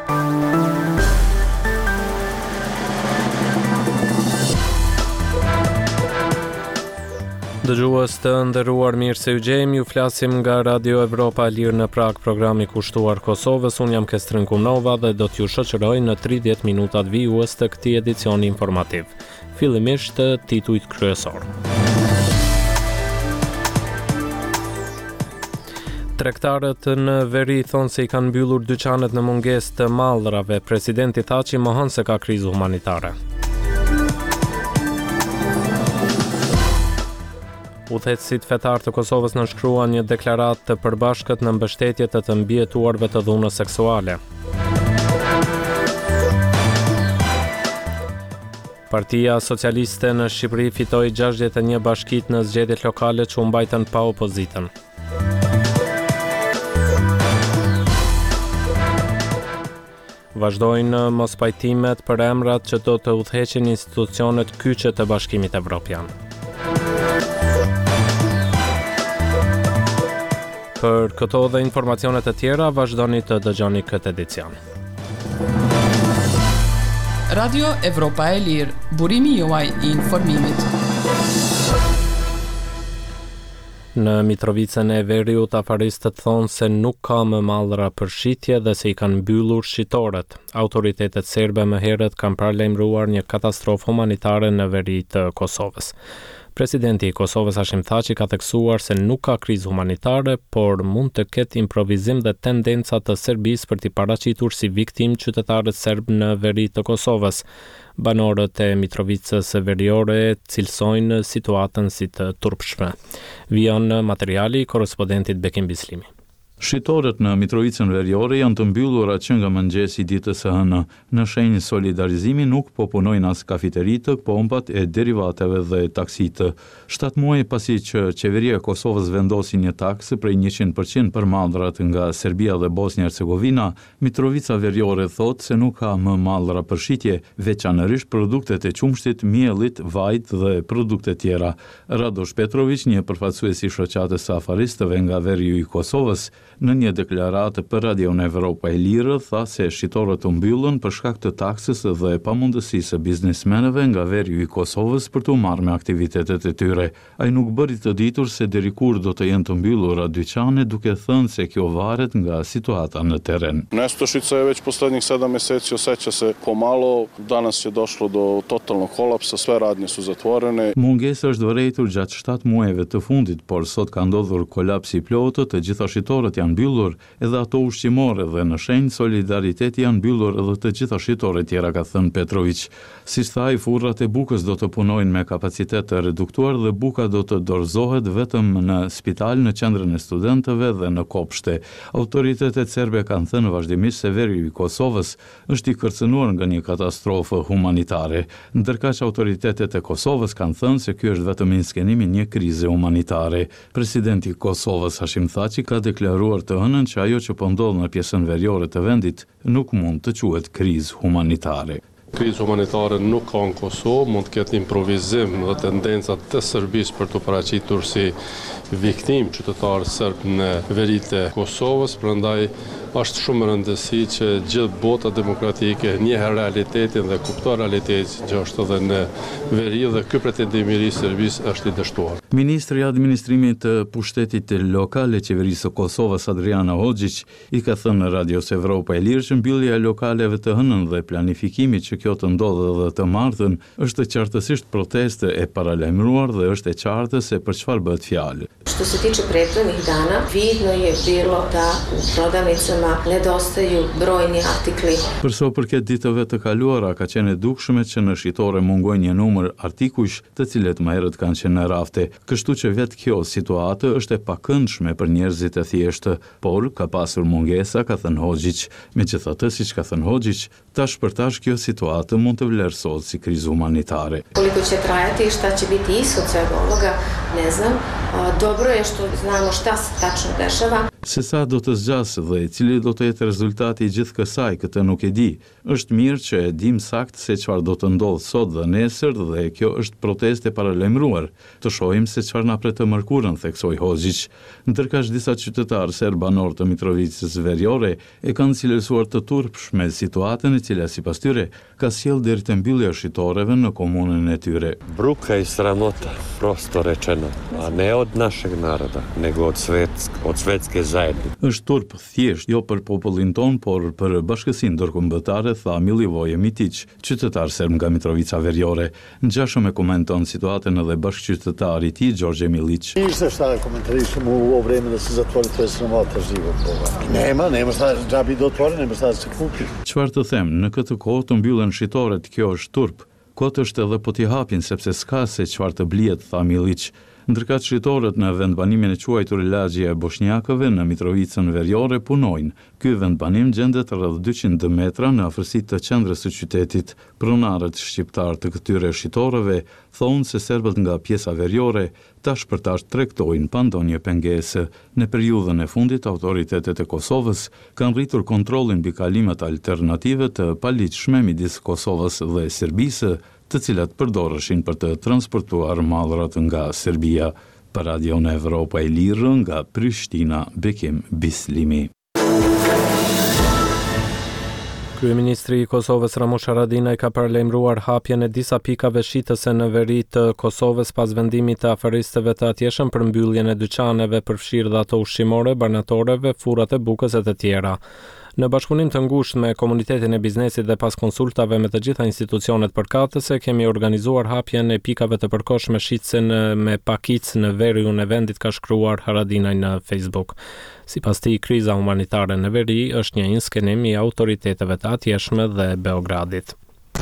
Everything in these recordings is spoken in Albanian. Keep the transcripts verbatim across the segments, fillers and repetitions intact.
Dëgjues të nderuar, mirë se u gjejmë, ju flasim nga Radio Evropa e Lirë në Prag, programi kushtuar Kosovës. Unë jam Kestrin Kumnova dhe do t'ju shoqëroj në tridhjetë minutat vijues të këtij edicioni informativ. Fillimisht titujt kryesor. Tregtarët në veri thonë se i kanë mbyllur dyqanet në mungesë të mallrave. Presidenti Thaçi mohon se ka krizë humanitare. Udhëheqësit fetar të Kosovës nënshkruan një deklaratë të përbashkët në mbështetje të të mbijetuarve të dhunës seksuale. Partia Socialiste në Shqipëri fitoi gjashtëdhjetë e një bashkitë në zgjedhjet lokale që u mbajtën pa opozitën. Vazhdojnë mospajtimet për emrat që do të udhëheqin institucionet kyçe të Bashkimit Evropian. Për këto dhe informacionet e tjera, vazhdoni të dëgjoni këtë edicion. Radio Evropa e Lirë, burimi juaj i informimit. Në Mitrovicën e Veriut, afaristët thonë se nuk ka më mallra për shitje dhe se i kanë mbyllur shitoret. Autoritetet serbe më herët kanë paralajmëruar një katastrofë humanitare në veri të Kosovës. Presidenti i Kosovës Hashim Thaçi ka theksuar se nuk ka krizë humanitare, por mund të ketë improvizim dhe tendenca të Serbisë për t'i paraqitur si viktim qytetarët serb në veri të Kosovës. Banorët e Mitrovicës veriore cilësojnë situatën si të turpshme. Vijon materiali i korrespondentit Bekim Bislimi. Shitoret në Mitrovicën veriore janë të mbyllura që nga mëngjesi ditës së hënë. Në shenjë solidarizimi nuk po punojnë as kafeteritë, pompat e derivateve dhe taksitë. Shtatë muaj pasi që qeveria e Kosovës vendosi një taksë prej njëqind përqind për mallrat nga Serbia dhe Bosnia-Hercegovina, Mitrovica veriore thotë se nuk ka më mallra për shitje, veçanërisht produktet e qumshtit, miellit, vajt dhe produkte tjera. Radosh Petrović, një përfaqësues i shoqatës së afaristëve nga veriu i Kosovës, në një deklaratë për Radio Evropa e Lirë, tha se shitorët u mbyllën për shkak të taksës dhe pamundësisë së biznesmenëve nga veriu i Kosovës për të marrë me aktivitetet e tyre. Ai nuk bëri të ditur se deri kur do të jenë të mbyllura dyqane, duke thënë se kjo varet nga situata në teren. Nestašica je već poslednjih sedam meseci osjeća se pomalo, danas je došlo do totalnog kolapsa, sve radnje su zatvorene. Mungesa është vërejtur gjatë shtatë muajve të fundit, por sot ka ndodhur kolaps i plotë, të gjitha shitorët janë mbyllur, edhe ato ushqimore dhe në shenjë solidariteti janë mbyllur edhe të gjitha shitoret tjera, ka thënë Petrović. Si thaj, furrat e bukës do të punojnë me kapacitet të reduktuar dhe buka do të dorëzohet vetëm në spital, në qendrën e studentëve dhe në kopshte. Autoritetet serbe kanë thënë vazhdimisht se veriu i Kosovës është i kërcënuar nga një katastrofë humanitare, ndërkaq autoritetet e Kosovës kanë thënë se ky është vetëm inskenimi një krize humanitare. Presidenti i Kosovës Hashim Thaçi ka deklaruar të hënën që ajo që po ndodh në pjesën veriore të vendit nuk mund të quhet krizë humanitare. Krizë humanitare nuk ka në Kosovë, mund të ketë improvizim dhe tendencat të Serbisë për të paraqitur si viktim qytetarë serb në veritë e Kosovës, prandaj është shumë e rëndësishme që gjithë bota demokratike njeh realitetin dhe kupton realitetin që është edhe në veri dhe ky pretendim i Serbisë është i dështuar. Ministri i administrimit të pushtetit lokal e qeverisë së Kosovës Adriana Hoxhić i ka thënë në Radio Evropa e Lirë që mbyllja e lokaleve të hënën dhe planifikimi që kjo të ndodhë dhe të martën është qartësisht proteste e paralajmëruar dhe është e qartë se për çfarë bëhet fjalë. Što se tiče prethodnih dana, vidno je bilo da u prodavnicama nedostaju brojni artikli. Për sa përket ditëve të kaluara, ka qenë e dukshme që në shitore mungojnë një numër artikujsh, të cilët më herët kanë qenë në rafte. Kështu që vetë kjo situatë është e pakëndshme për njerëzit e thjeshtë, por ka pasur mungesa, ka thënë Hoxhić. Megjithatë, siç ka thënë Hoxhić, tash për tash kjo situatë mund të vlerësohet si krizë humanitare. Koliko će trajati i šta će biti ishod svega ovoga, ne znam. Dobro je što znamo šta se tačno dešava. Se sa do të zgjasë dhe cili do të jetë rezultati i gjithë kësaj, këtë nuk e di. Është mirë që e dim sakt se çfarë do të ndodhë sot dhe nesër dhe kjo është proteste paralajmëruar. Të shohim se çfarë na pret të mërkurën, theksoi Hoxhić. Ndërkësh disa qytetarë serb banor të Mitrovicës Veriore e kanë cilësuar të turpshme situatën e cila sipas tyre ka sjellë deri te mbyllja e shitoreve në komunën e tyre. Bruka i sramota, prosto rečeno, a ne od našeg naroda, nego od svetsk, od svetske zajednice. Është turp thjesht jo për popullin ton, por për bashkësinë ndërkombëtare, tha Milivoje Mitić, qytetar serb nga Mitrovica Veriore. Ngjashëm e komenton situatën edhe bashkëqytetari i tij Đorđe Milić. Ništa šta da komentarišemo u ovo vreme da se zatvori, to je sramota život. Nema, nema šta džabi do otvore, nema šta da se kupi. Çfarë të them, në këtë kohë të mbyllen shitoret, kjo është turp. Kot është edhe po t'i hapin sepse s'ka se çfarë të blihet, tha Milić. Ndërka shitorët në vendbanimin e quajtur Lagjja e Boshnjakëve në Mitrovicën Veriore punojnë. Ky vendbanim gjendet rreth dyqind metra në afërsi të qendrës së qytetit. Pronarët shqiptar të këtyre shitorëve thonë se serbët nga pjesa veriore tash për tash tregtojnë pa ndonjë pengesë. Në periudhën e fundit autoritetet e Kosovës kanë rritur kontrollin mbi kalimet alternative të paligjshme midis Kosovës dhe Serbisë, të cilat përdoreshin për të transportuar mallrat nga Serbia. Për Radion Evropa e Lirë nga Prishtina, Bekim Bislimi. Kryeministri i Kosovës Ramush Haradinaj ka paralajmëruar hapjen e disa pikave shitëse në veri të Kosovës pas vendimit të aferistëve të atjeshëm për mbylljen e dyqaneve, përfshirë dhe ato ushqimore, barnatoreve, furrat e bukës e të tjera. Në bashkëpunim të ngushtë me komunitetin e biznesit dhe pas konsultave me të gjitha institucionet përkatëse, kemi organizuar hapjen e pikave të përkohshme shitëse në, me pakic në veriun e vendit, ka shkruar Haradinaj në Facebook. Sipas tij, kriza humanitare në veri është një inskenim i autoriteteve të atjeshme dhe Beogradit.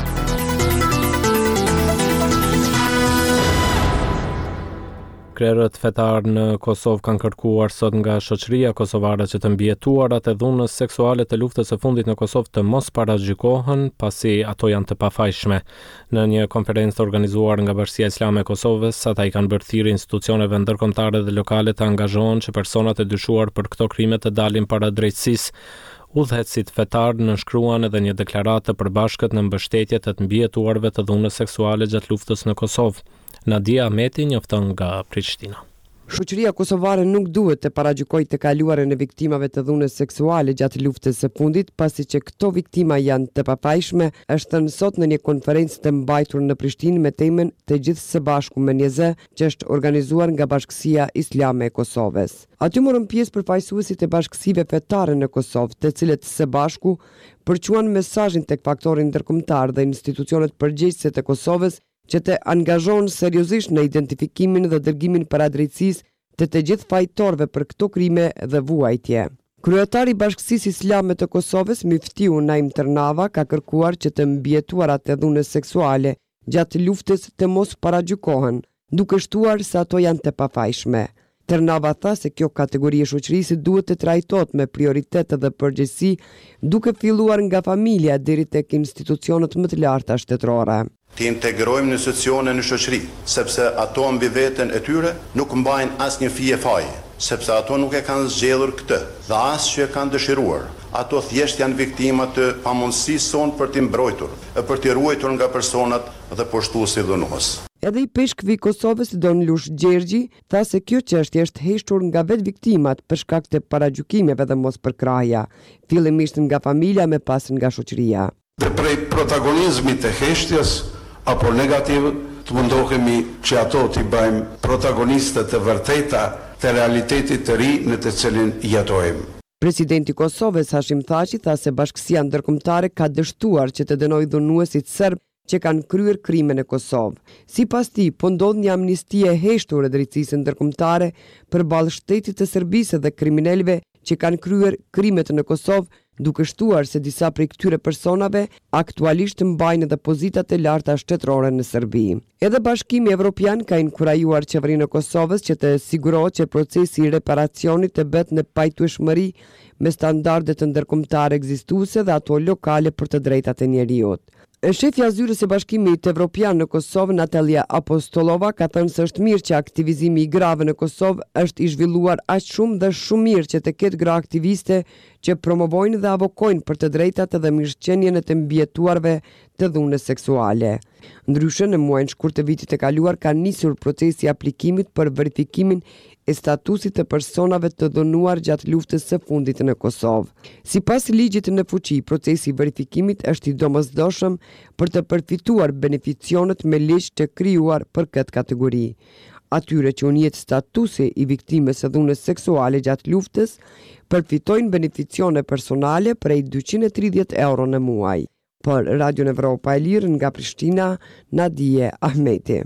Krerët fetar në Kosovë kanë kërkuar sot nga shoqëria kosovare që të mbijetuarat e dhunës seksuale të luftës së fundit në Kosovë të mos paragjykohen, pasi ato janë të pafajshme. Në një konferencë organizuar nga Bashkia Islame e Kosovës, ata i kanë bërë thirrje institucioneve ndërkombëtare dhe lokale të angazhohen që personat e dyshuar për këto krime të dalin para drejtësisë. Udhëheqësit fetar nënshkruan edhe një deklaratë të përbashkët në mbështetje të të mbijetuarve të dhunës seksuale gjatë luftës në Kosovë. Nadia Ahmeti njofton nga Prishtina. Shoqëria kosovare nuk duhet të paragjykojë të kaluarën e viktimave të dhunës seksuale gjatë luftës së fundit, pasi që këto viktima janë të papajshme, është thënë sot në një konferencë të mbajtur në Prishtinë me temën Të gjithë së bashku me një zë, që është organizuar nga Bashkësia Islame e Kosovës. Aty morën pjesë përfaqësuesit e bashkësive fetare në Kosovë, të cilët së bashku përquan mesazhin tek faktorin ndërkombëtar dhe institucionet përgjegjëse të Kosovës që të angazhohen seriozisht në identifikimin dhe dërgimin para drejtësisë të të gjithë fajtorëve për këto krime dhe vuajtje. Kryetari i Bashkësisë Islame të Kosovës, Miftiu Naim Tërnava, ka kërkuar që të mbijetuarat e dhunës seksuale gjatë luftës të mos paragjykohen, duke shtuar se ato janë të pafajshme. Tërnava tha se kjo kategori e shoqërisë duhet të trajtohet me prioritet dhe përgjegjësi, duke filluar nga familja deri tek institucionet më të larta shtetërore. Të integrojmë në institucione në shoqëri, sepse ato mbi veten e tyre nuk mbajnë asnjë fije faje, sepse ato nuk e kanë zgjedhur këtë dhe as që e kanë dëshiruar. Ato thjesht janë viktima të pamundësisë sonë për t'i mbrojtur, e për t'i ruajtur nga personat dhe poshtuesi dhunës. Edhe i peshkvi Kosovës Don Lush Gjergji tha se kjo çështje është heshtur nga vetë viktimat për shkak të paragjykimeve dhe mos përkrahja, fillimisht nga familja me pas nga shoqëria. Dhe prej protagonizmit të heshtjes apo negativ të mundohemi që ato t'i bëjmë protagonistët të vërteta të realitetit të ri në të cilin jetojmë. Presidenti i Kosovës Hashim Thaçi tha se Bashkësia Ndërkombëtare ka dështuar që të dënojë dhunuesit serb që kanë kryer krime në Kosovë. Sipas tij, po ndodh një amnistie e heshtur e drejtësisë ndërkombëtare përballë shtetit të Serbisë dhe kriminalëve që kanë kryer krimet në Kosovë, duke shtuar se disa prej këtyre personave aktualisht mbajnë edhe pozitat e larta shtetërore në Serbi. Edhe Bashkimi Evropian ka inkurajuar qeverinë e Kosovës që të sigurohet që procesi i reparacionit të bëhet në pajtueshmëri me standarde të ndërkombëtare ekzistuese dhe ato lokale për të drejtat e njeriut. Shefja zyrës e Bashkimit Evropian në Kosovë, Natalia Apostolova, ka thënë se është mirë që aktivizimi i grave në Kosovë është i zhvilluar aq shumë dhe shumë mirë që të ketë gra aktiviste që promovojnë dhe avokojnë për të drejtat dhe mirëqenien e të mbijetuarve të dhunës seksuale. Ndryshe, në muajin shkurt të vitit të kaluar ka nisur procesi i aplikimit për verifikimin e statusit të personave të dhënuar gjatë luftës së fundit në Kosovë. Sipas ligjit në fuqi, procesi i verifikimit është i domosdoshëm për të përfituar beneficionet me ligj të krijuar për këtë kategori. Atyre që u njihet statusi i viktimës së dhunës seksuale gjatë luftës, përfitojnë beneficione personale prej dyqind e tridhjetë euro në muaj. Për Radio Evropa e Lirë nga Prishtina, Nadije Ahmeti.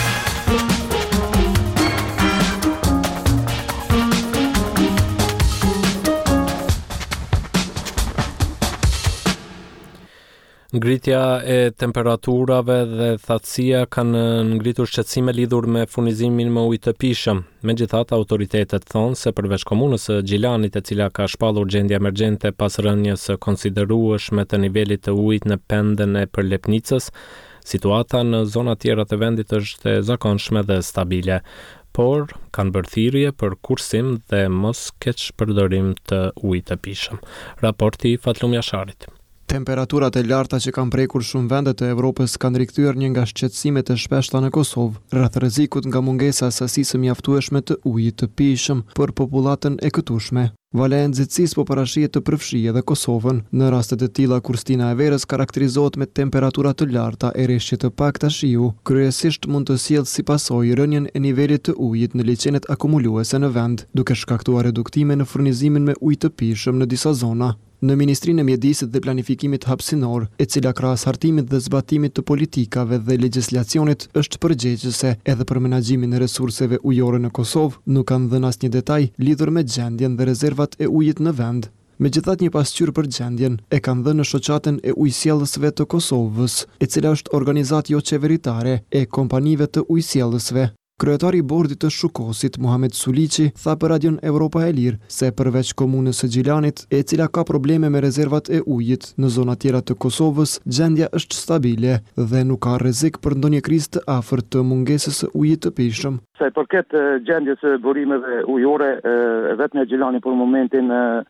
Ngritja e temperaturave dhe thatësia kanë ngritur shqetësime lidhur me furnizimin me ujë të pishëm. Megjithatë, autoritetet thonë se përveç komunës së Gjilanit, e cila ka shpallur gjendje emergjente pas rënjes së konsiderueshme të nivelit të ujit në pendën e Përlepnicës, situata në zona tjera të vendit është e zakonshme dhe stabile, por kanë bërë thirrje për kursim dhe mos keqpërdorim të ujit të pishëm. Raporti i Fatlum Jasharit. Temperaturat e larta që kanë prekur shumë vende të Evropës kanë rikthyer një nga shqetësimet e shpeshta në Kosovë, rreth rrezikut nga mungesa e sasisë mjaftueshme të ujit të pishëm për popullatën e këtueshme. Vala e nxehtësisë po parashihet të përfshijë edhe Kosovën. Në raste të tilla, kurstina e verës karakterizohet me temperatura të larta e rreshje të pakta shiu. Kryesisht mund të sjellë si pasojë rënjen e nivelit të ujit në liçenet akumuluese në vend, duke shkaktuar reduktime në furnizimin me ujë të pishëm në disa zona. Në Ministrinë e Mjedisit dhe Planifikimit Hapësinor, e cila krahas hartimit dhe zbatimit të politikave dhe legjislacionit është përgjegjëse edhe për menaxhimin e resurseve ujore në Kosovë, nuk kanë dhënë asnjë detaj lidhur me gjendjen dhe rezervat e ujit në vend. Megjithatë, një pasqyrë për gjendjen e kanë dhënë në shoqatën e ujësjellësve të Kosovës, e cila është organizatë jo qeveritare e kompanive të ujësjellësve. Kryetari i bordit të Shukosit, Muhamet Suliqi, tha për Radion Evropa e Lirë se përveç komunës së Gjilanit, e cila ka probleme me rezervat e ujit në zona tjera të Kosovës, gjendja është stabile dhe nuk ka rrezik për ndonjë krizë të afërt të mungesës së ujit të pishëm. Sa i përket gjendjes së burimeve ujore, vetëm në Gjilani për momentin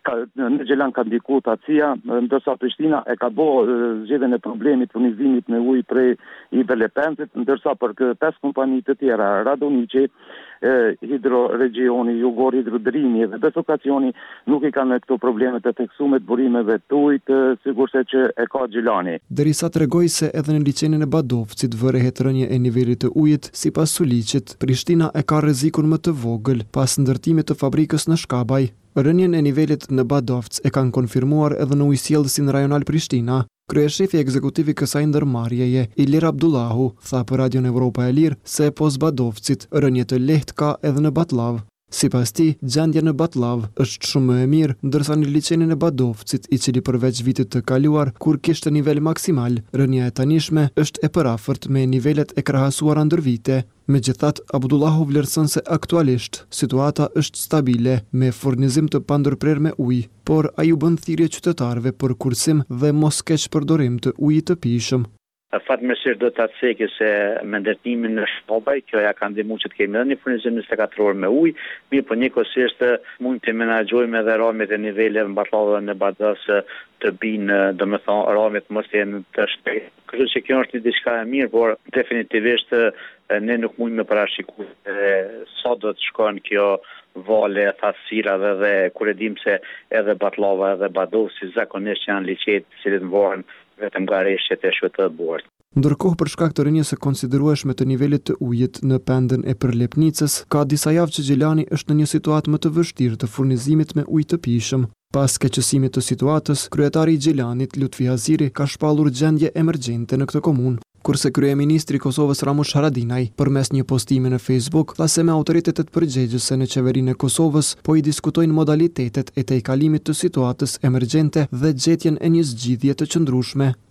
në Gjilan ka ndikuar tatësia, ndërsa Prishtina e ka bërë zgjedhjen e problemit furnizimit me ujë prej i Belepencit, ndërsa për pesë kompani të tjera, Radoniqi, Hidroregioni, Jugor Hidrodrimi dhe Besokacioni nuk i kanë këto probleme të theksuar të burimeve të ujit, sigurisht që e ka Gjilani. Derisa tregoi se edhe në liçenin e Badovcit vërehet rënje e nivelit të ujit, sipas Suliqit, Prishtina e ka rrezikun më të vogël pas ndërtimit të fabrikës në Shkabaj. Rënjen e nivelit në Badovc e kanë konfirmuar edhe në ujësjellësin rajonal Prishtina. Kryeshefi ekzekutiv i kësaj ndërmarrjeje, Ilir Abdullahu, tha për Radion Evropa e Lirë se pos Badovcit rënje të lehtë ka edhe në Batllav. Sipas tij, gjendja në Batllav është shumë më e mirë, ndërsa në liçenin e Badovcit, i cili përveç vitit të kaluar, kur kishte nivel maksimal, rënja e tanishme është e përafërt me nivelet e krahasuara ndër vite. Megjithatë, Abdullahu vlerëson se aktualisht situata është stabile me furnizim të pandërprer me ujë, por ai u bën thirrje qytetarëve për kursim dhe mos keqpërdorim të ujit të pishëm. Fatmirësisht do ta cekë se me ndërtimin në Shkabaj, kjo ja ka ndihmuar që të kemi edhe një furnizim njëzet e katër orë me ujë, mirë po njëkohësisht mund të menaxhojmë edhe rrëmjet e niveleve në Batllave në Badës të binë, domethënë rrëmjet mos jenë të shpejtë. Kështu që kjo është diçka e mirë, por definitivisht ne nuk mundemi të parashikojmë sa do të shkojnë kjo vale, thasirave dhe kur e dim se edhe Batllava edhe Badosi zakonisht janë liçet të cilët mboren vetëm nga rreshtet e shwt të bord. Ndërkohë, për shkak të rënjes së konsiderueshme të nivelit të ujit në pendën e Përlepnicës, ka disa javë që Gjilani është në një situatë më të vështirë të furnizimit me ujë të pishëm. Pas keqësimit të situatës, kryetari i Gjilanit, Lutfi Aziri, ka shpallur gjendje emergjente në këtë komunë. Kurse kryeministri i Kosovës Ramush Haradinaj, përmes një postimi në Facebook, tha se me autoritetet përgjegjëse në qeverinë e Kosovës po i diskutojnë modalitetet e tejkalimit të situatës emergjente dhe gjetjen e një zgjidhje të qëndrueshme.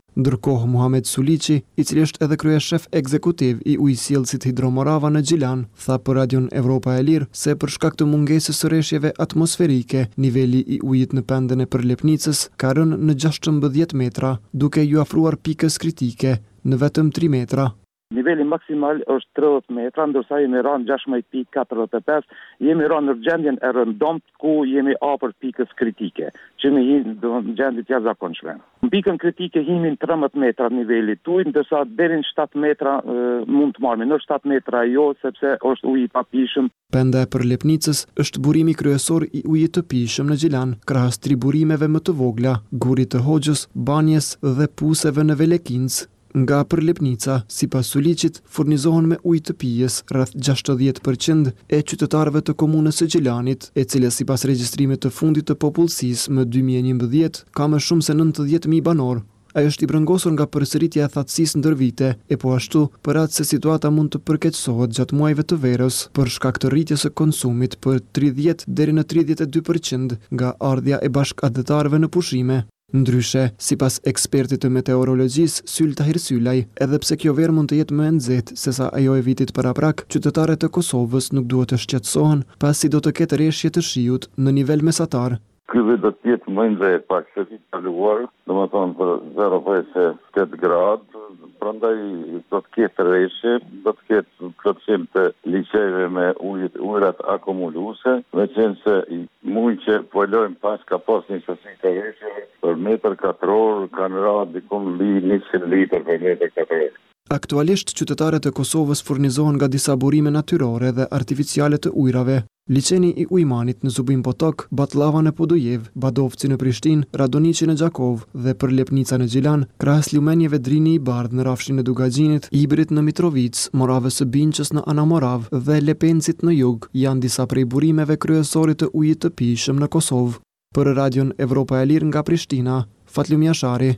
Ndërkohë Muhamet Suliqi, i cili është edhe kryeshef ekzekutiv i ujësjellësit Hidromorava në Gjilan, tha për Radion Evropa e Lirë se për shkak të mungesës së rreshjeve atmosferike, niveli i ujit në pendën e Përlepnicës ka rënë në gjashtëmbëdhjetë metra, duke ju afruar pikës kritike në vetëm tri metra. Niveli maksimal është tridhjetë metra, ndërsa jemi rënë gjashtëmbëdhjetë pikë katërdhjetë e pesë, jemi rënë në gjendjen e rëndomt ku jemi afër pikës kritike, që me hinë në gjendje të jashtëzakonshme. Në pikën kritike himin tridhjetë metra niveli të ujit, ndërsa deri në shtatë metra e, mund të marrim, në shtatë metra jo, sepse është uji i papishëm. Penda e Përlepnicës është burimi kryesor i ujit të pijshëm në Gjilan, krahas tri burimeve më të vogla, Gurit të Hoxhës, Banjes dhe Puseve në Velekinc. Nga Përlepnica, sipas Suliqit, furnizohen me ujë të pijes rreth gjashtëdhjetë përqind e qytetarëve të komunës së Gjilanit, e cila sipas regjistrimit të fundit të popullsisë më dy mijë e njëmbëdhjetë ka më shumë se nëntëdhjetë mijë banor. Ai është i brengosur nga përsëritja e thatësisë ndër vite, e po ashtu për atë se situata mund të përkeqësohet gjatë muajve të verës për shkak të rritjes së konsumit për tridhjetë deri në tridhjetë e dy përqind nga ardhja e bashkëadhetarëve në pushime. Ndryshe, sipas ekspertit të meteorologjisë Syl Tahir Sylaj, edhe pse kjo verë mund të jetë më e nxehtë se sa ajo e vitit paraprak, qytetarët e Kosovës nuk duhet të shqetësohen, pasi do të ketë rreshje të shiut në nivel mesatar. Ky vit do të jetë më i nxehtë pak se vitin e kaluar, domethënë për zero vërejse tetë gradë, prandaj do të ketë rreshje, do të ketë plotësim të liçeve me ujit, ujrat akumuluese, veçanse mund që po lojmë pas ka pas një sasi të rreshjeve për metër katror, kanë ra diku mbi njëqind litër për metër katror. Aktualisht qytetarët e Kosovës furnizohen nga disa burime natyrore dhe artificiale të ujrave. Liçeni i Ujmanit në Zubin Potok, Batlava në Podujev, Badovci në Prishtinë, Radoniqi në Gjakov dhe Përlepnica në Gjilan, krahas lumenjeve Drini i Bardh në rafshin e Dugaxhinit, Ibrit në Mitrovic, Moravës së Binqës në Anamorav dhe Lepencit në Jug, janë disa prej burimeve kryesorit të ujit të pijshëm në Kosovë. Për Radion Evropa e Lirë nga Prishtina, Fatlum Jashari.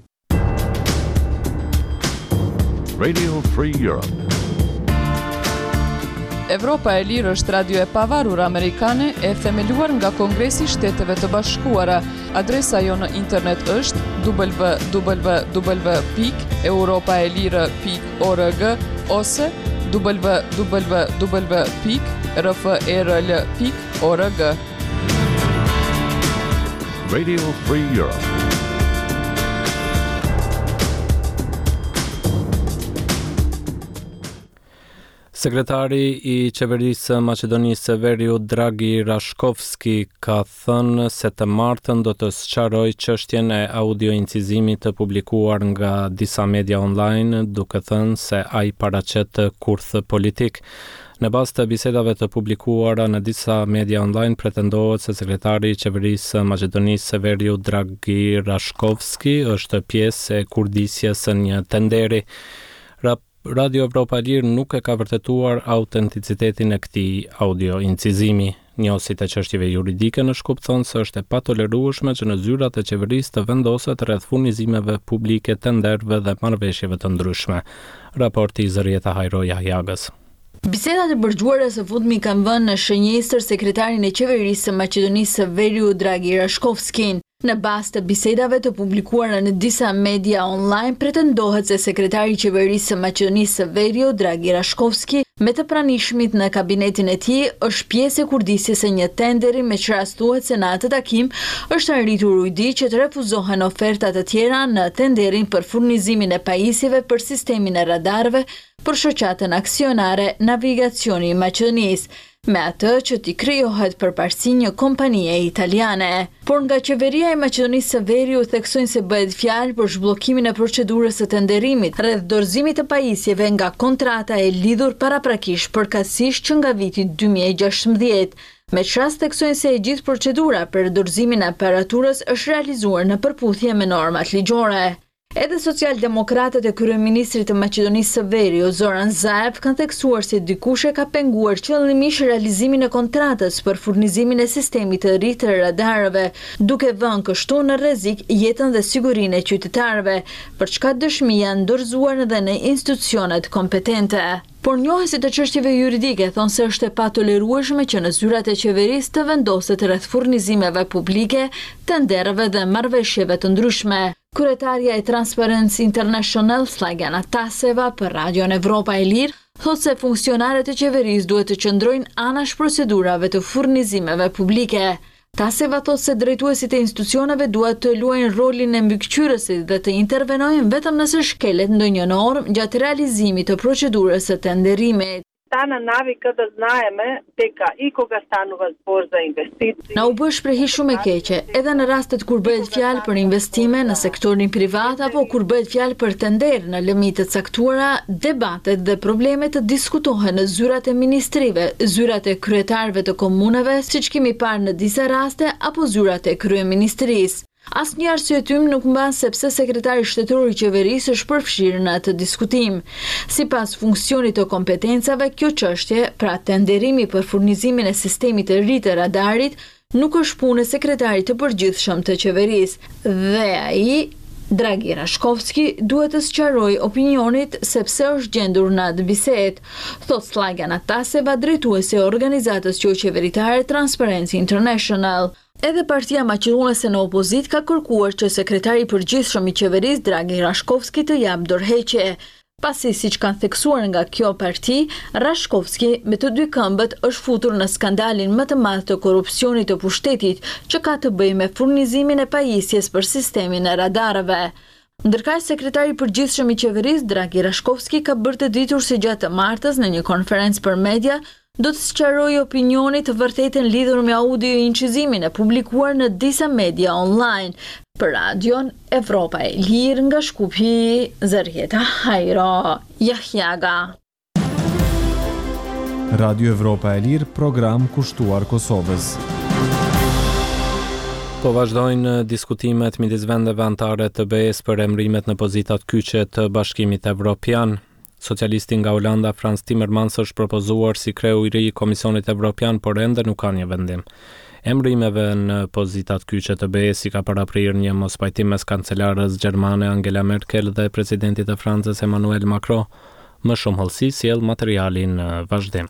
Radio Free Europe. Evropa e Lirë është radio e pavarur amerikane e themeluar nga Kongresi i Shteteve të Bashkuara. Adresa jo në internet është w w w pikë europaelire pikë org ose w w w pikë r f r l pikë org. Radio Free Europe. Sekretari i qeverisë Maqedonisë Veriu Dragi Rashkovski ka thënë se të martën do të sqarojë çështjen e audio-incizimit të publikuar nga disa media online, duke thënë se ai paraqet kurth politik. Në bazë të bisedave të publikuara në disa media online, pretendohet se sekretari i qeverisë Maqedonisë Veriu Dragi Rashkovski është pjesë e kurdisjes së një tenderi. Radio Evropa e Lirë nuk e ka vërtetuar autenticitetin e këtij audio-incizimi. Njësit e çështjeve juridike në Shkup thonë se është e patolerueshme që në zyrat e qeverisë të vendoset rreth furnizimeve publike, tenderëve dhe marrëveshjeve të ndryshme. Raporti i Zërieta Hajroja Jagës. Bisedat e bërgjuara së fundmi kanë vënë në shënjestër sekretarin e qeverisë së Maqedonisë Veriu Dragi Rashkovskin. Në bazë të bisedave të publikuara në disa media online, pretendohet se sekretari i qeverisë së Maqedonisë Veriu Dragi Rashkovski, me të pranishmit në kabinetin e tij, është pjesë e kurdisjes së një tenderi, me që rastuhet se në atë takim është arritur ujdi që të refuzohen oferta të tjera në tenderin për furnizimin e pajisjeve për sistemin e radarëve për shoqatën aksionare Navigacioni i Maqedonisë, me atë që t'i krijohet përparësi një kompanie italiane. Por nga qeveria e Maqedonisë së Veriut theksojnë se bëhet fjalë për zhbllokimin e procedurës së tenderimit rreth dorëzimit të pajisjeve nga kontrata e lidhur paraprakisht përkatësisht që nga viti dy mijë e gjashtëmbëdhjetë. Me çast theksojnë se e gjithë procedura për dorëzimin e aparaturës është realizuar në përputhje me normat ligjore. Edhe socialdemokratët e kryeministrit të Maqedonisë së Veriut, Zoran Zaev, kanë theksuar se dikush e ka penguar qëllimisht realizimin e kontratës për furnizimin e sistemit të ri të radarëve, duke vënë kështu në rrezik jetën dhe sigurinë e qytetarëve, për çka dëshmi janë dorëzuar edhe në institucionet kompetente. Por njohësit e çështjeve juridike thonë se është e patolerueshme që në zyrat e qeverisë të vendoset rreth furnizimeve publike, tenderëve dhe marrëveshjeve të ndryshme. Kryetaria e Transparency International, Slagjana Taseva, për Radion Evropa e Lirë, thot se funksionarët e qeverisë duhet të qëndrojnë anash procedurave të furnizimeve publike. Taseva thot se drejtuesit e institucioneve duhet të luajnë rolin e mbikëqyrësit dhe të intervenojnë vetëm nëse shkelet ndonjë normë gjatë realizimit të procedurës së tenderimit. Tana navi këtë znajeme te ka iko gastanuva zbor za investicije. Na u bë shprehi shumë e keqe, edhe në rastet kur bëhet fjalë për investime në sektorin privat apo kur bëhet fjalë për tender në limite të caktuara, debatet dhe problemet të diskutohen në zyrat e ministrive, zyrat e kryetarëve të komuneve, siç kemi parë në disa raste, apo zyrat e kryeministrisë. Asnjë arsyetim nuk mban sepse sekretari shtetëror i qeverisë është përfshirë në atë diskutim. Sipas funksionit të kompetencave, kjo çështje, pra tenderimi për furnizimin e sistemit të ri të radarit, nuk është punë e sekretarit të përgjithshëm të qeverisë. Dhe ai, Dragi Rashkovski, duhet të sqarojë opinionit sepse është gjendur në atë bisedë, thot Slagjana Taseva, drejtuese e organizatës qeveritare Transparency International. Edhe partia maqedonese në opozit ka kërkuar që sekretari i përgjithshëm i qeverisë Dragi Rashkovski të japë dorëheqje. Pasi siç kanë theksuar nga kjo parti, Rashkovski me të dy këmbët është futur në skandalin më të madh të korrupsionit të pushtetit, që ka të bëjë me furnizimin e pajisjes për sistemin e radarëve. Ndërkaq sekretari i përgjithshëm i qeverisë Dragi Rashkovski ka bërë të ditur se gjatë të martës në një konferencë për media do të sqarojë opinionit të vërtetën lidhur me audio incizimin e publikuar në disa media online. Për Radion Evropa e Lirë nga Shkupi, Zërjeta Hajro Jahjaga. Radio Evropa e Lirë, program kushtuar Kosovës. Po vazhdojnë diskutimet midis vendeve anëtare të B E S për emrimet në pozitat kyçe të Bashkimit Evropian. Socialisti nga Olanda Frans Timmermans është propozuar si kreu i ri i Komisionit Evropian, por ende nuk ka një vendim. Emrimeve në pozitat kyçe të B E S i ka paraprirë një mospajtim mes kancelarës gjermane Angela Merkel dhe presidentit të Francës Emmanuel Macron. Më shumë hollësi sjell materiali në vazhdim.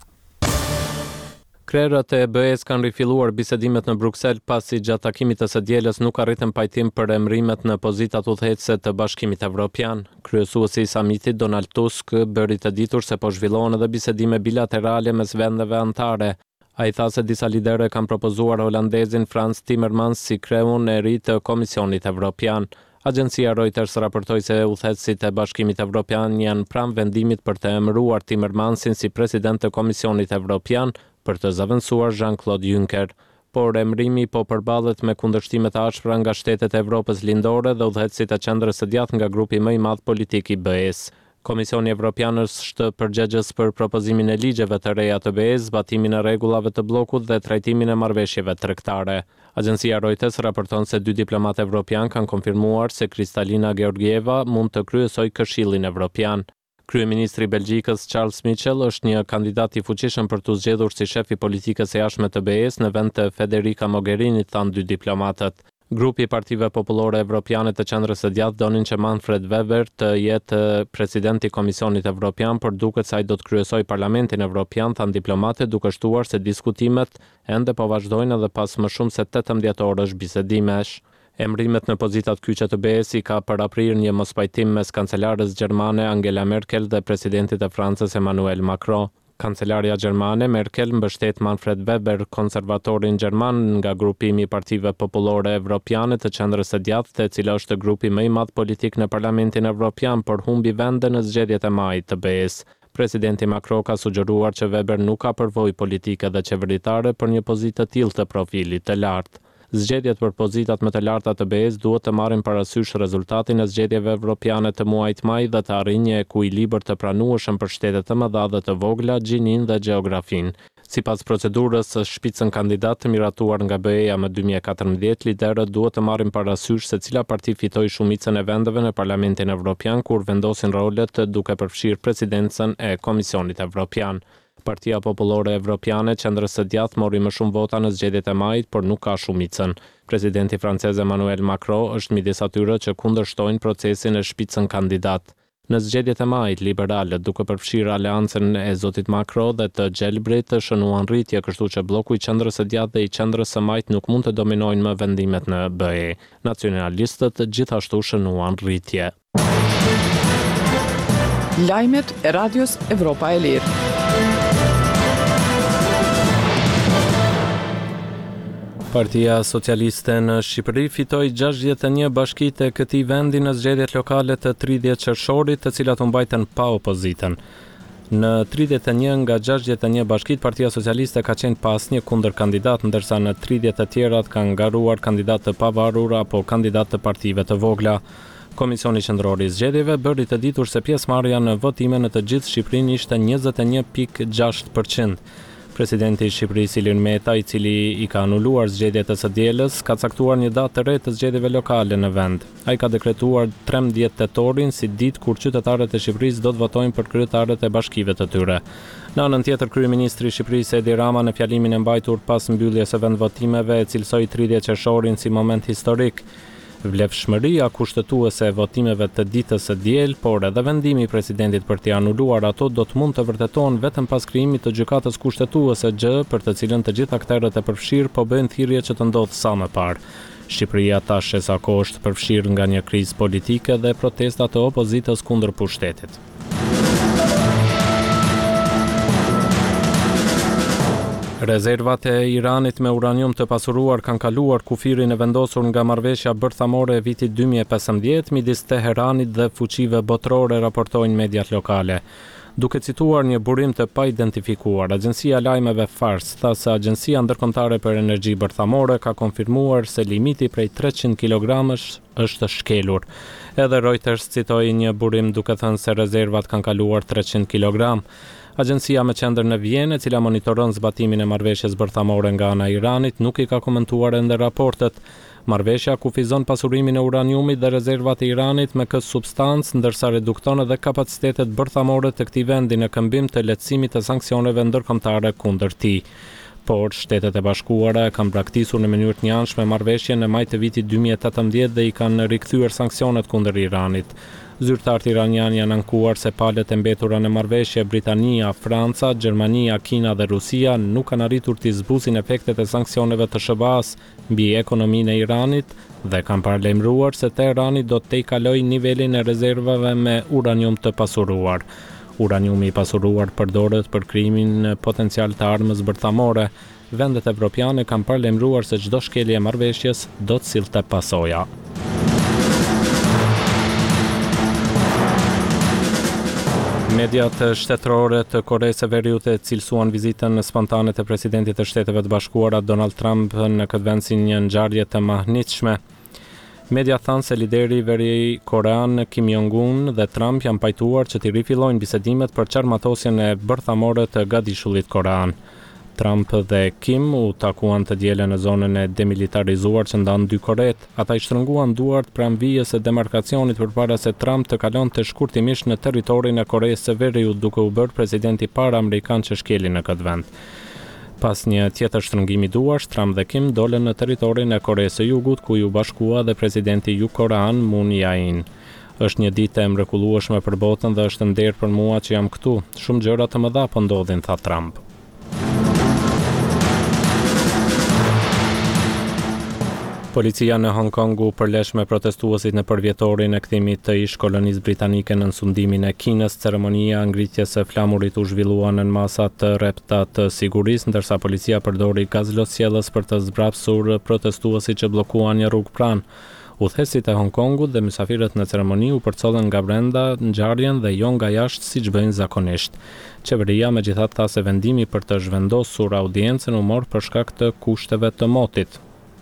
Krerët e B E S kanë rifilluar bisedimet në Bruksel pasi gjatë takimit të së dielës nuk arritën pajtim për emrimet në pozitat udhëheqëse të Bashkimit Evropian. Kryesuesi i samitit Donald Tusk bëri të ditur se po zhvillohen edhe bisedime bilaterale mes vendeve anëtare. Ai tha se disa liderë kanë propozuar holandezin Frans Timmermans si kreun e ri të Komisionit Evropian. Agjencia Reuters raportoi se udhëheqësit e Bashkimit Evropian janë pranë vendimit për të emëruar Timmermansin si president të Komisionit Evropian për të zavendësuar Jean-Claude Juncker, por emrimi po përballet me kundërshtime të ashpra nga shtetet e Evropës lindore dhe udhëheqësit e qendrës së djathtë nga grupi më i madh politik i B E S. Komisioni Evropian është përgjegjës për propozimin e ligjeve të reja të B E S, zbatimin e rregullave të bllokut dhe trajtimin e marrëveshjeve tregtare. Agjencia Reuters raporton se dy diplomatë evropian kanë konfirmuar se Kristalina Georgieva mund të kryesojë Këshillin Evropian. Kryeministri i Belgjikës Charles Michel është një kandidat i fuqishëm për të zgjedhur si shef i politikës së jashtme të B E S në vend të Federica Mogherini, thanë dy diplomatët. Grupi i Partive Popullore Evropiane të Qendrës së Djathtë donin që Manfred Weber të jetë presidenti i Komisionit Evropian, por duket se ai do të kryesojë Parlamentin Evropian, thanë diplomatët, duke shtuar se diskutimet ende po vazhdojnë edhe pas më shumë se tetëmbëdhjetë orësh bisedimesh. Emrimet në pozitat kyçe të B E S i ka paraprirë një mospajtim mes kancelarës gjermane Angela Merkel dhe presidentit të Francës Emmanuel Macron. Kancelaria gjermane Merkel mbështet Manfred Weber, konservatorin gjerman nga grupimi i Partive Popullore Evropiane të Qendrës së Djathtë, e cila është grupi më i madh politik në Parlamentin Evropian, por humbi vende në zgjedhjet e majit të B E S. Presidenti Macron ka sugjeruar që Weber nuk ka përvojë politike dhe qeveritare për një pozitë të tillë të profilit të lartë. Zgjedhjet për pozitat më të larta të B E S duhet të marrin parasysh rezultatin e zgjedhjeve evropiane të muajit maj dhe të arrijë një ekuilibër të pranueshëm për shtetet të mëdha dhe të vogla, gjinin dhe gjeografin. Sipas procedurës së shpicën kandidat të miratuar nga B E A më dy mijë e katërmbëdhjetë, liderët duhet të marrin parasysh se cila parti fitoi shumicën e vendeve në Parlamentin Evropian kur vendosin rolet duke përfshirë presidencën e Komisionit Evropian. Partia Popullore Evropiane, Qendrës së Djathtë, mori më shumë vota në zgjedhjet e majit, por nuk ka shumicën. Presidenti francez Emmanuel Macron është midis atyre që kundërshtojnë procesin e shpicën kandidat. Në zgjedhjet e majit, liberalët, duke përfshirë aleancën e zotit Macron dhe të Gjelbrit, shënuan rritje, kështu që bloku i qendrës së djathtë dhe i qendrës së majt nuk mund të dominojnë më vendimet në B E. Nacionalistët gjithashtu shënuan rritje. Lajmet e Radios Evropa e Lirë. Partia Socialiste në Shqipëri fitoi gjashtëdhjetë e një bashkitë e këtij vendi në zgjedhjet lokale të tridhjetë qershorit, të cilat u mbajtën pa opozitën. Në tridhjetë e një nga gjashtëdhjetë e një bashkitë, Partia Socialiste ka qenë pas një kundër kandidat, ndërsa në tridhjetë të tjerat kanë ngaruar kandidatë të pavarur apo kandidatë të partive të vogla. Komisioni Qendror i Zgjedhjeve bëri të ditur se pjesëmarrja në votime në të gjithë Shqipërinë ishte njëzet e një pikë gjashtë përqind. Presidenti i Shqipërisë Ilir Meta, i cili i ka anuluar zgjedhjet e së dielës, ka caktuar një datë të re të zgjedhjeve lokale në vend. Ai ka dekretuar trembëdhjetë tetorin si ditë kur qytetarët e Shqipërisë do të votojnë për kryetarët e bashkive të tyre. Në anën tjetër, kryeministri i Shqipërisë Edi Rama në fjalimin e mbajtur pas mbylljes së vendvotimeve e cilësoi tridhjetë qershorin si moment historik. Vlefshmëria kushtetuese e votimeve të ditës së diel, por edhe vendimi i presidentit për t'i anuluar ato do të mund të vërtetohen vetëm pas krijimit të gjykatës kushtetuese, gjë për të cilën të gjithë aktorët e përfshirë po bëjnë thirrje që të ndodhë sa më parë. Shqipëria tash e sa kohë është përfshirë nga një krizë politike dhe protesta të opozitës kundër pushtetit. Rezervat e Iranit me uranium të pasuruar kanë kaluar kufirin e vendosur nga marrëveshja bërthamore e vitit dy mijë e pesëmbëdhjetë midis Teheranit dhe fuqive botërore, raportojnë mediat lokale. Duke cituar një burim të pa identifikuar, agjencia lajmeve Fars tha se Agjencia Ndërkombëtare për Energji Bërthamore ka konfirmuar se limiti prej treqind kilogramësh është shkelur. Edhe Reuters citoi një burim duke thënë se rezervat kanë kaluar treqind kilogram. Agjencia me qendër në Vjenë, e cila monitoron zbatimin e marrëveshjes bërthamore nga ana e Iranit, nuk i ka komentuar ende raportet. Marrëveshja kufizon pasurimin e uraniumit dhe rezervat e Iranit me këtë substancë, ndërsa redukton edhe kapacitetet bërthamore të këtij vendi në këmbim të lehtësimit të sanksioneve ndërkombëtare kundër tij. Por Shtetet e Bashkuara kanë braktisur në mënyrë të njëanshme marrëveshjen në maj të vitit dy mijë e tetëmbëdhjetë dhe i kanë rikthyer sanksionet kundër Iranit. Zyrtarët iranianë janë ankuar se palët e mbetura në marrëveshje, Britania, Franca, Gjermania, Kina dhe Rusia nuk kanë arritur të zbusin efektet e sanksioneve të S B A-s mbi ekonominë e Iranit dhe kanë paralajmëruar se Teherani do të tejkalojë nivelin e rezervave me uranium të pasuruar. Uraniumi i pasuruar përdoret për krijimin potencial të armës bërthamore. Vendet evropiane kanë paralajmëruar se çdo shkelje e marrëveshjes do të sillte pasoja. Mediat shtetërore të Koresë së Veriut e cilësuan vizitën spontane të presidentit të Shteteve të Bashkuara Donald Trump në këtë vend si një ngjarje të mahnitshme. Media thanë se lideri i veri korean Kim Jong-un dhe Trump janë pajtuar që të rifillojnë bisedimet për qarmatosjen e bërthamore të gadishullit korean. Trump dhe Kim u takuan të dielën në zonën e demilitarizuar që ndan dy Koret. Ata i shtrënguan duart pranë vijës së demarkacionit përpara se Trump të kalonte shkurtimisht në territorin e Koresë së Veriut, duke u bërë presidenti parë amerikan që shkeli në këtë vend. Pas një tjetër shtrëngimi duarsh, Trump dhe Kim dolën në territorin e Koresë së Jugut, ku ju bashkua dhe presidenti jugkorean Moon Jae-in. Është një ditë e mrekullueshme për botën dhe është nder për mua që jam këtu. Shumë gjëra të mëdha po ndodhin, tha Trump. Policia në Hong Kongu përlesh me protestuesit në përvjetorin e kthimit të ish kolonisë britanike në sundimin e Kinës. Ceremonia ngritjes së flamurit u zhvillua në masa të rrepta të sigurisë, ndërsa policia përdori gaz lotësjellës për të zbrapsur protestuesit që bllokuan një rrugë pranë. Udhëheqësit e Hong Kongut dhe mysafirët në ceremoni u përcollën nga brenda ngjarjen dhe jo nga jashtë siç bëjnë zakonisht. Qeveria megjithatë tha se vendimi për të zhvendosur audiencën u mor për shkak të kushteve të motit.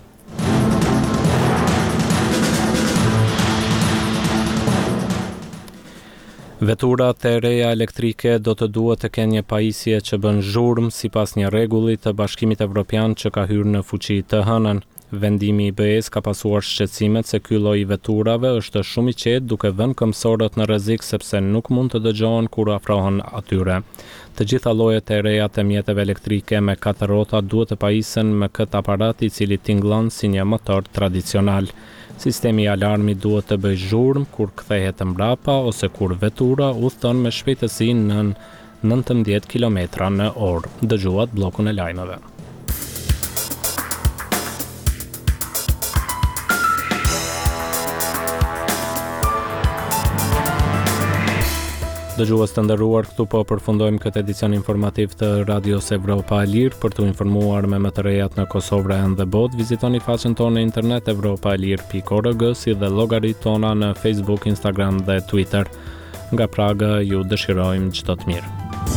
Veturat e reja elektrike do të duhet të kenë një pajisje që bën zhurmë sipas një rregulli të Bashkimit Evropian që ka hyrë në fuqi të hënën. Vendimi i B E-s ka pasuar shqetësimet se ky lloj veturave është shumë i qetë, duke vënë këmbësorët në rrezik sepse nuk mund të dëgjohen kur afrohen atyre. Të gjitha llojet e reja të mjeteve elektrike me katër rrota duhet të pajisen me këtë aparat i cili tingëllon si një motor tradicional. Sistemi i alarmit duhet të bëjë zhurmë kur kthehet mbrapa ose kur vetura udhton me shpejtësi nën nëntëmbëdhjetë kilometra në orë. Dëgjuat bllokun e lajmeve. Dëgjues të nderuar, këtu po përfundojmë këtë edicion informativ të Radios Evropa e Lirë. Për të informuar me më të rejat në Kosovë dhe botë, vizitoni faqen tonë në internet evropa e lirë pikë org, si dhe llogaritë tona në Facebook, Instagram dhe Twitter. Nga Praga ju dëshirojmë çdo të mirë.